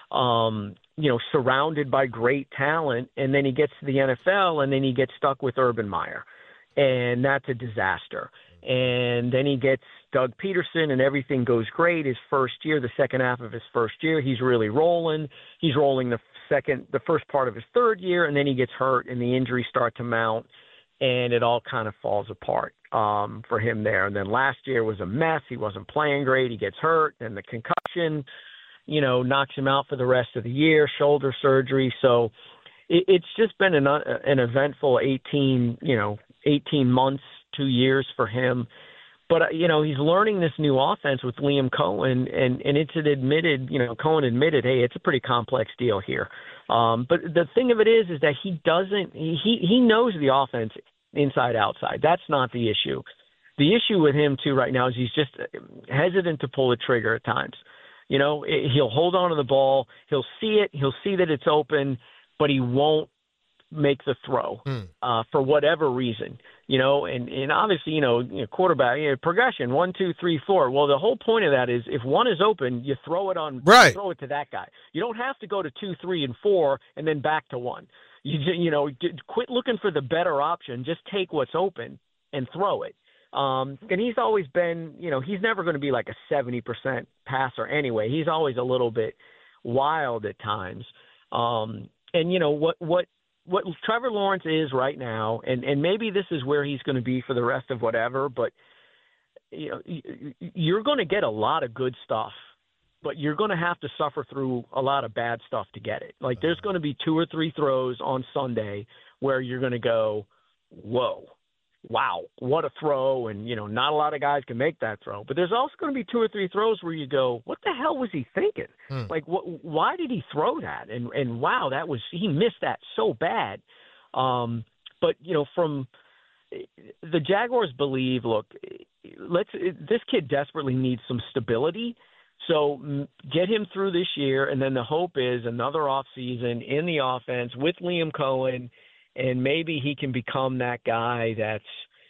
um, you know, surrounded by great talent. And then he gets to the N F L, and then he gets stuck with Urban Meyer. And that's a disaster. And then he gets Doug Peterson, and everything goes great. His first year, the second half of his first year, he's really rolling. He's rolling the second, the first part of his third year, and then he gets hurt, and the injuries start to mount. And it all kind of falls apart um, for him there. And then last year was a mess. He wasn't playing great. He gets hurt, and the concussion, you know, knocks him out for the rest of the year, shoulder surgery. So it, it's just been an, uh, an eventful eighteen, you know, eighteen months, two years for him. But, uh, you know, he's learning this new offense with Liam Cohen, and, and it's an admitted, you know, Cohen admitted, hey, it's a pretty complex deal here. Um, but the thing of it is, is that he doesn't, he, he knows the offense inside, outside. That's not the issue. The issue with him, too, right now is he's just hesitant to pull the trigger at times. You know, he'll hold on to the ball. He'll see it. He'll see that it's open, but he won't make the throw hmm. uh, for whatever reason. You know, and, and obviously, you know, you know quarterback, you know, progression, one, two, three, four. Well, the whole point of that is if one is open, you throw it on, right. throw it to that guy. You don't have to go to two, three, and four and then back to one. You you know, quit looking for the better option. Just take what's open and throw it. Um, and he's always been, you know, he's never going to be like a seventy percent passer anyway. He's always a little bit wild at times. Um, and, you know, what, what, what Trevor Lawrence is right now, and, and maybe this is where he's going to be for the rest of whatever, but, you know, you're going to get a lot of good stuff, but you're going to have to suffer through a lot of bad stuff to get it. Like, there's going to be two or three throws on Sunday where you're going to go, whoa, wow, what a throw. And, you know, not a lot of guys can make that throw. But there's also going to be two or three throws where you go, what the hell was he thinking? Hmm. Like, what, why did he throw that? And, and wow, that was – he missed that so bad. Um, but, you know, from the Jaguars believe, look, let's this kid desperately needs some stability. So get him through this year, and then the hope is another offseason in the offense with Liam Cohen, and maybe he can become that guy that's,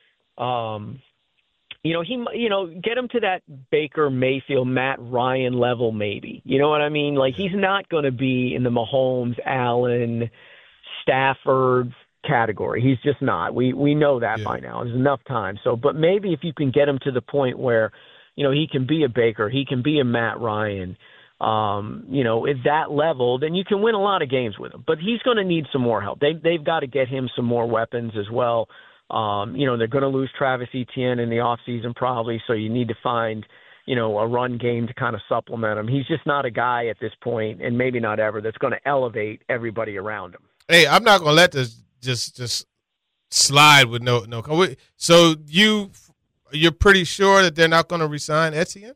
um, you know, he, you know, get him to that Baker Mayfield, Matt Ryan level, maybe. You know what I mean? Like, he's not going to be in the Mahomes, Allen, Stafford category. He's just not. We we know that yeah. by now. There's enough time. So, but maybe if you can get him to the point where, you know, he can be a Baker, he can be a Matt Ryan, um, you know, at that level, then you can win a lot of games with him. But he's going to need some more help. They, they've got to get him some more weapons as well. Um, you know, they're going to lose Travis Etienne in the offseason probably, so you need to find, you know, a run game to kind of supplement him. He's just not a guy at this point, and maybe not ever, that's going to elevate everybody around him. Hey, I'm not going to let this just just slide with no no. So you you're pretty sure that they're not going to resign Etienne?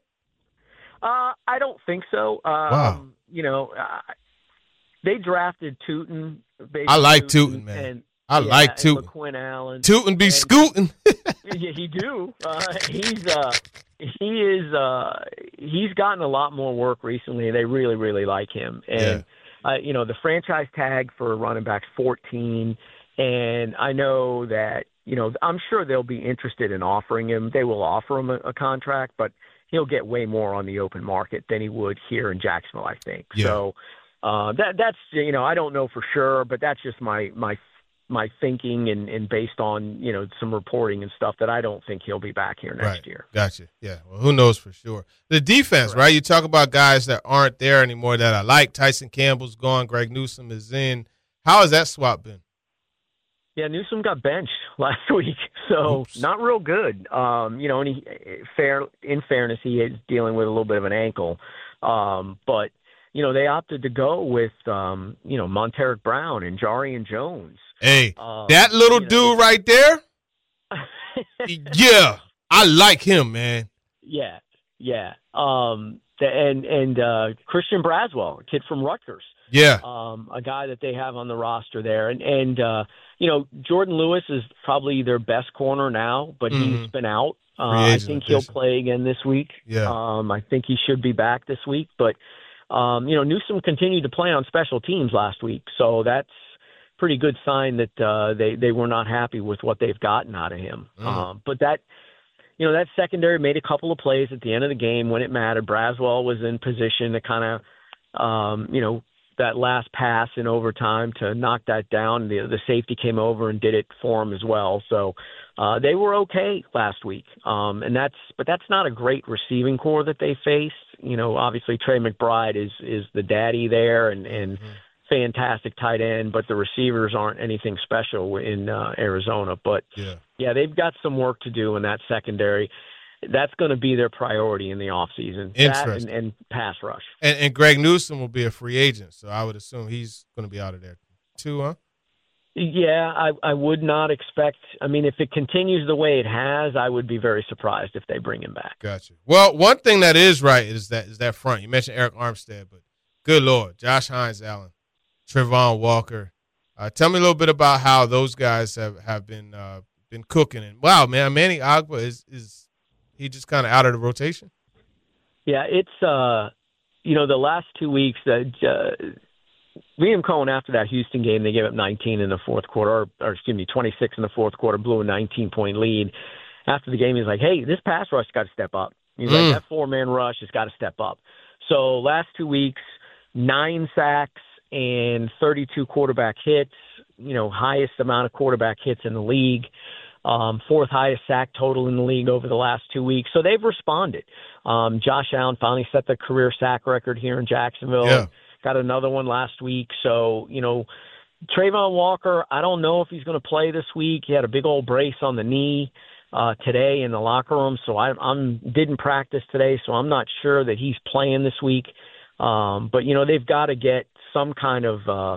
Uh, I don't think so. Um, wow. You know, uh, they drafted Tootin. I like Tootin, man. And, I yeah, like Tootin. Quinn Allen. Tootin be and, scooting. yeah, he do. Uh, he's uh, he is uh, he's gotten a lot more work recently. They really really like him, and yeah. uh, you know the franchise tag for running back's fourteen, and I know that you know I'm sure they'll be interested in offering him. They will offer him a, a contract, but he'll get way more on the open market than he would here in Jacksonville, I think. Yeah. So uh, that that's you know I don't know for sure, but that's just my my. my thinking and, and based on, you know, some reporting and stuff that I don't think he'll be back here next right. year. Gotcha. Yeah. Well, who knows for sure. The defense, right. right? You talk about guys that aren't there anymore that I like. Tyson Campbell's gone. Greg Newsome is in. How has that swap been? Yeah, Newsome got benched last week, so Oops. not real good. Um, you know, and he, fair in fairness, he is dealing with a little bit of an ankle. Um, but, you know, they opted to go with, um, you know, Monteric Brown and Jarian Jones. Hey, um, that little you know, dude right there, yeah, I like him, man. Yeah, yeah. Um, and and uh, Christian Braswell, a kid from Rutgers. Yeah. Um, a guy that they have on the roster there. And, and uh, you know, Jordan Lewis is probably their best corner now, but mm-hmm. he's been out. Uh, I think he'll play again this week. Yeah. Um, I think he should be back this week. But, um, you know, Newsome continued to play on special teams last week, so that's pretty good sign that uh, they, they were not happy with what they've gotten out of him. Mm. Um, but that, you know, that secondary made a couple of plays at the end of the game when it mattered. Braswell was in position to kind of, um, you know, that last pass in overtime to knock that down. The, the safety came over and did it for him as well. So uh, they were okay last week. Um, and that's, but that's not a great receiving core that they faced. You know, obviously Trey McBride is, is the daddy there and, and, mm-hmm. fantastic tight end, but the receivers aren't anything special in uh, Arizona. But, yeah. yeah, they've got some work to do in that secondary. That's going to be their priority in the offseason, that and, and pass rush. And, and Greg Newsome will be a free agent, so I would assume he's going to be out of there too, huh? Yeah, I, I would not expect – I mean, if it continues the way it has, I would be very surprised if they bring him back. Gotcha. Well, one thing that is right is that is that front. You mentioned Eric Armstead, but good Lord, Josh Hines-Allen, Trevon Walker. Uh, tell me a little bit about how those guys have, have been uh, been cooking. And wow, man, Manny Agba is is he just kind of out of the rotation? Yeah, it's uh, you know the last two weeks that uh, Liam Cohen after that Houston game they gave up nineteen in the fourth quarter, or, or excuse me, twenty-six in the fourth quarter, blew a nineteen point lead. After the game, he's like, "Hey, this pass rush got to step up." He's mm. like, "That four man rush has got to step up." So last two weeks, nine sacks and thirty-two quarterback hits, you know, highest amount of quarterback hits in the league, um, fourth highest sack total in the league over the last two weeks. So they've responded. Um, Josh Allen finally set the career sack record here in Jacksonville. Yeah. Got another one last week. So, you know, Trayvon Walker, I don't know if he's going to play this week. He had a big old brace on the knee uh, today in the locker room. So I I'm, didn't practice today, so I'm not sure that he's playing this week. Um, but, you know, they've got to get some kind of uh,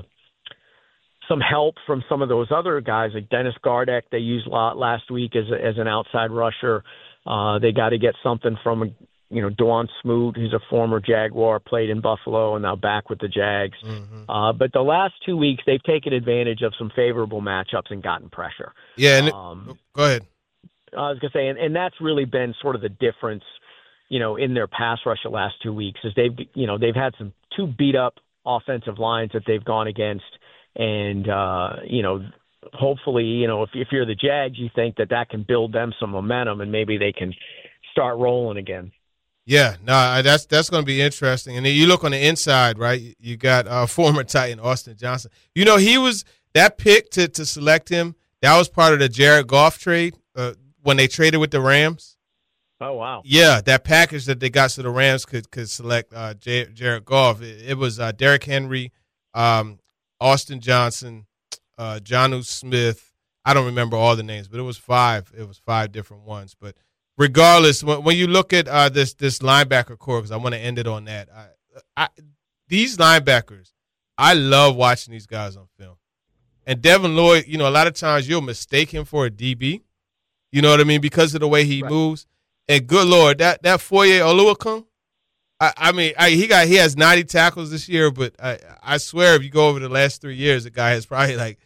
some help from some of those other guys like Dennis Gardeck. They used a lot last week as a, as an outside rusher. Uh, they got to get something from you know, Dwan Smoot, who's a former Jaguar, played in Buffalo and now back with the Jags. Mm-hmm. Uh, but the last two weeks, they've taken advantage of some favorable matchups and gotten pressure. Yeah, and um, it, go ahead. I was going to say, and, and that's really been sort of the difference, you know, in their pass rush the last two weeks is they've, you know, they've had some two beat up offensive lines that they've gone against. And, uh, you know, hopefully, you know, if, if you're the Jags, you think that that can build them some momentum and maybe they can start rolling again. Yeah, no, that's that's going to be interesting. And then you look on the inside, right? You got uh, former Titan Austin Johnson. You know, he was that pick to, to select him. That was part of the Jared Goff trade uh, when they traded with the Rams. Oh, wow. Yeah, that package that they got so the Rams could could select uh, J- Jared Goff. It, it was uh, Derrick Henry, um, Austin Johnson, uh, Jonnu Smith. I don't remember all the names, but it was five. It was five different ones. But regardless, when, when you look at uh, this this linebacker core, because I want to end it on that, I, I, these linebackers, I love watching these guys on film. And Devin Lloyd, you know, a lot of times you'll mistake him for a D B. You know what I mean? Because of the way he right. moves. And good Lord, that that Foye Oluokun, I, I mean, I, he got he has ninety tackles this year, but I I swear if you go over the last three years, the guy has probably like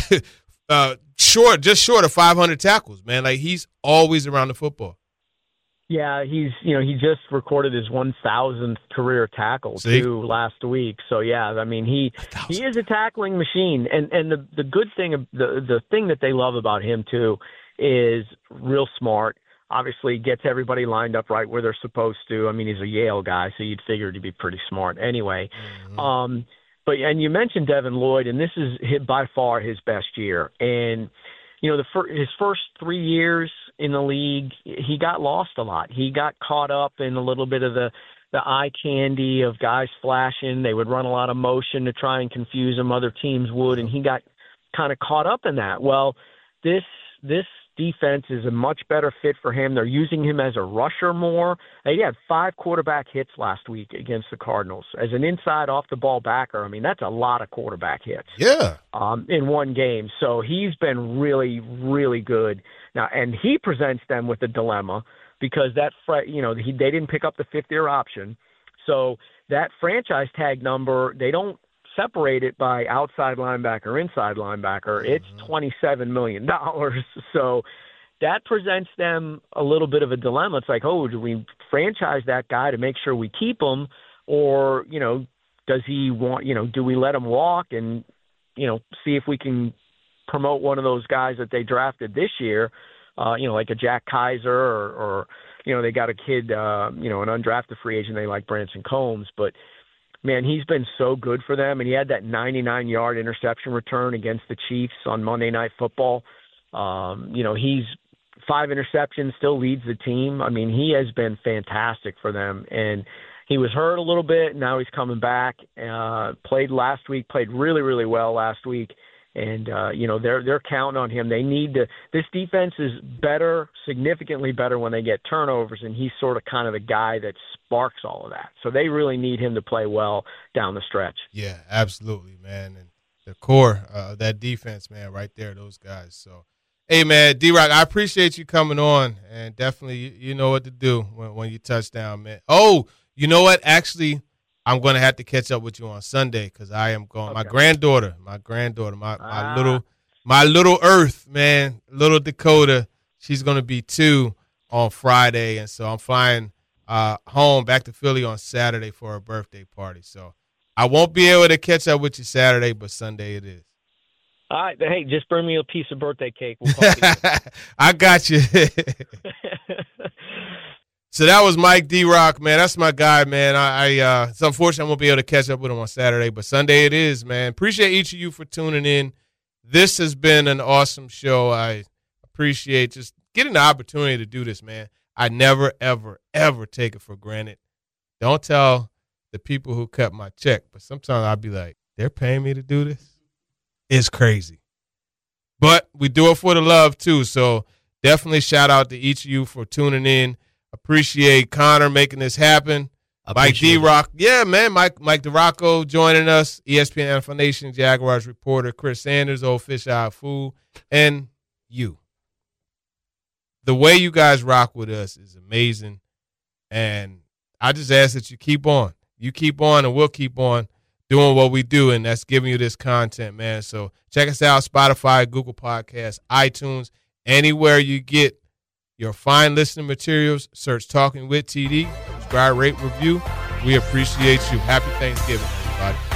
uh, short, just short of five hundred tackles, man. Like he's always around the football. Yeah, he's you know he just recorded his one thousandth career tackle See? too last week. So yeah, I mean he he is a tackling machine, and and the the good thing the the thing that they love about him too is real smart. Obviously gets everybody lined up right where they're supposed to. I mean, he's a Yale guy, so you'd figure to be pretty smart anyway. Mm-hmm. Um, but and you mentioned Devin Lloyd, and this is his, by far his best year. And you know, the fir- his first three years in the league, he got lost a lot. He got caught up in a little bit of the the eye candy of guys flashing. They would run a lot of motion to try and confuse him. Other teams would, and he got kind of caught up in that. Well, this this. defense is a much better fit for him. They're using him as a rusher more. He had five quarterback hits last week against the Cardinals. As an inside off-the-ball backer, I mean, that's a lot of quarterback hits Yeah. um, in one game. So he's been really, really good. Now, and he presents them with a dilemma because that, you know, he, they didn't pick up the fifth-year option. So that franchise tag number, they don't separate it by outside linebacker, inside linebacker. It's twenty-seven million dollars. So that presents them a little bit of a dilemma. It's like, oh, do we franchise that guy to make sure we keep him? Or, you know, does he want, you know, do we let him walk and, you know, see if we can promote one of those guys that they drafted this year, uh, you know, like a Jack Kaiser or, or you know, they got a kid, uh, you know, an undrafted free agent they like, Branson Combs. But man, he's been so good for them, and he had that ninety-nine-yard interception return against the Chiefs on Monday Night Football. Um, you know, he's five interceptions, still leads the team. I mean, he has been fantastic for them, and he was hurt a little bit, and now he's coming back. Uh, played last week, played really, really well last week. And, uh, you know, they're they're counting on him. They need to – this defense is better, significantly better when they get turnovers, and he's sort of kind of the guy that sparks all of that. So they really need him to play well down the stretch. Yeah, absolutely, man. And the core of uh, that defense, man, right there, those guys. So, hey, man, D-Rock, I appreciate you coming on, and definitely you, you know what to do when, when you touch down, man. Oh, you know what? Actually – I'm going to have to catch up with you on Sunday because I am going. Okay. My granddaughter, my granddaughter, my, my ah. little, my little Earth, man, little Dakota. She's going to be two on Friday, and so I'm flying uh, home back to Philly on Saturday for her birthday party. So I won't be able to catch up with you Saturday, but Sunday it is. All right, hey, just bring me a piece of birthday cake. We'll talk I got you. So that was Mike D-Rock, man. That's my guy, man. I, I uh, it's unfortunate I won't be able to catch up with him on Saturday, but Sunday it is, man. Appreciate each of you for tuning in. This has been an awesome show. I appreciate just getting the opportunity to do this, man. I never, ever, ever take it for granted. Don't tell the people who cut my check, but sometimes I'll be like, they're paying me to do this? It's crazy. But we do it for the love, too, so definitely shout out to each of you for tuning in. Appreciate Connor making this happen. Mike D-Rock. Yeah, man. Mike Mike DeRocco joining us. E S P N N F L Nation, Jaguars reporter. Chris Sanders, old fish-eyed fool. And you. The way you guys rock with us is amazing. And I just ask that you keep on. You keep on, and we'll keep on doing what we do, and that's giving you this content, man. So check us out, Spotify, Google Podcasts, iTunes, anywhere you get your fine listening materials. Search Talking with T D. Subscribe, rate, review. We appreciate you. Happy Thanksgiving, everybody.